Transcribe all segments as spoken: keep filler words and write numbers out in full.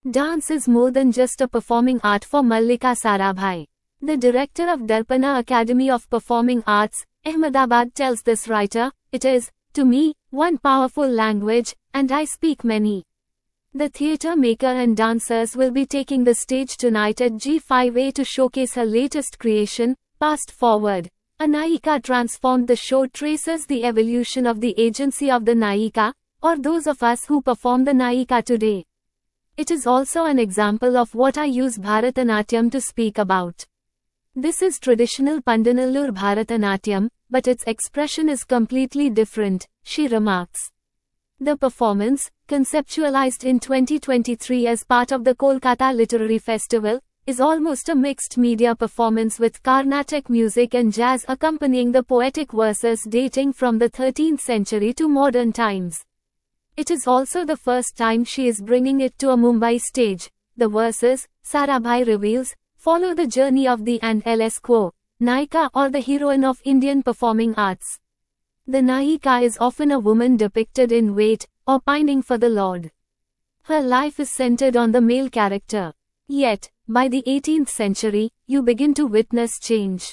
Dance is more than just a performing art for Mallika Sarabhai. The director of Darpana Academy of Performing Arts, Ahmedabad tells this writer, "It is, to me, one powerful language, and I speak many." The theatre maker and dancers will be taking the stage tonight at G five A to showcase her latest creation, Past Forward. A Nayika Transformed. The show traces the evolution of the agency of the Nayika, or those of us who perform the Nayika today. It is also an example of what I use Bharatanatyam to speak about. This is traditional Pandanallur Bharatanatyam, but its expression is completely different, she remarks. The performance, conceptualized in twenty twenty-three as part of the Kolkata Literary Festival, is almost a mixed media performance with Carnatic music and jazz accompanying the poetic verses dating from the thirteenth century to modern times. It is also the first time she is bringing it to a Mumbai stage. The verses, Sarabhai reveals, follow the journey of the and Ls quo, Nayika or the heroine of Indian performing arts. The Nayika is often a woman depicted in wait, or pining for the Lord. Her life is centered on the male character. Yet, by the eighteenth century, you begin to witness change.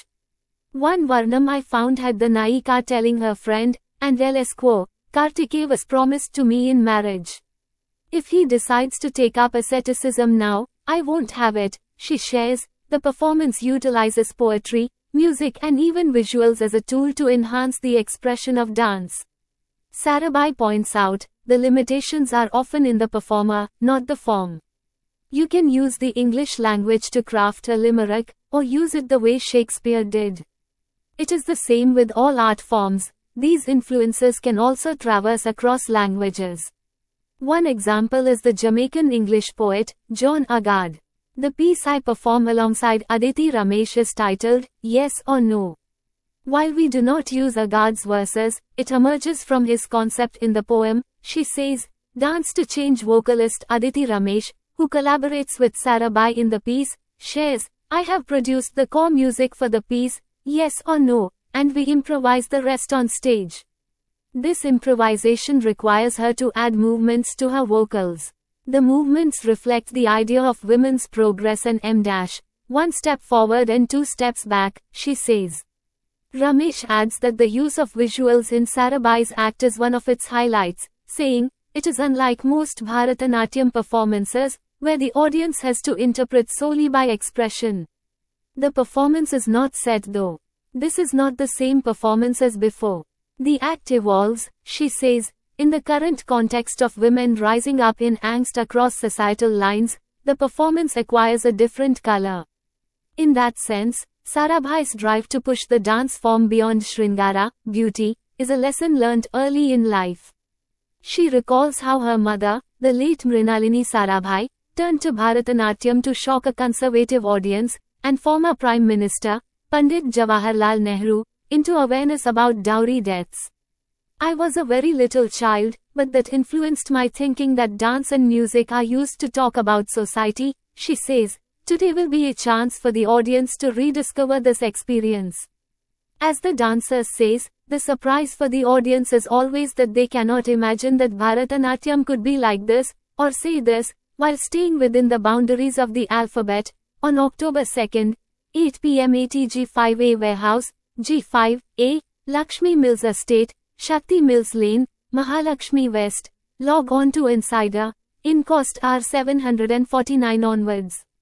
One Varnam I found had the Nayika telling her friend, and Ls quo, Kartikeya was promised to me in marriage. If he decides to take up asceticism now, I won't have it, she shares. The performance utilizes poetry, music and even visuals as a tool to enhance the expression of dance. Sarabhai points out, the limitations are often in the performer, not the form. You can use the English language to craft a limerick, or use it the way Shakespeare did. It is the same with all art forms. These influences can also traverse across languages. One example is the Jamaican English poet, John Agard. The piece I perform alongside Aditi Ramesh is titled, Yes or No. While we do not use Agard's verses, it emerges from his concept in the poem, she says. Dance to Change vocalist Aditi Ramesh, who collaborates with Sarabhai in the piece, shares, I have produced the core music for the piece, Yes or No, and we improvise the rest on stage. This improvisation requires her to add movements to her vocals. The movements reflect the idea of women's progress and M dash, one step forward and two steps back, she says. Ramesh adds that the use of visuals in Sarabhai's act is one of its highlights, saying, it is unlike most Bharatanatyam performances, where the audience has to interpret solely by expression. The performance is not set though. This is not the same performance as before. The act evolves, she says, in the current context of women rising up in angst across societal lines, the performance acquires a different color. In that sense, Sarabhai's drive to push the dance form beyond Shringara, beauty, is a lesson learnt early in life. She recalls how her mother, the late Mrinalini Sarabhai, turned to Bharatanatyam to shock a conservative audience, and former Prime Minister, Pandit Jawaharlal Nehru, into awareness about dowry deaths. I was a very little child, but that influenced my thinking that dance and music are used to talk about society, she says. Today will be a chance for the audience to rediscover this experience. As the dancer says, the surprise for the audience is always that they cannot imagine that Bharatanatyam could be like this, or say this, while staying within the boundaries of the alphabet. On October second, eight p m at G five A Warehouse, G five A, Lakshmi Mills Estate, Shakti Mills Lane, Mahalakshmi West. Log on to Insider. In cost are seven hundred forty-nine onwards.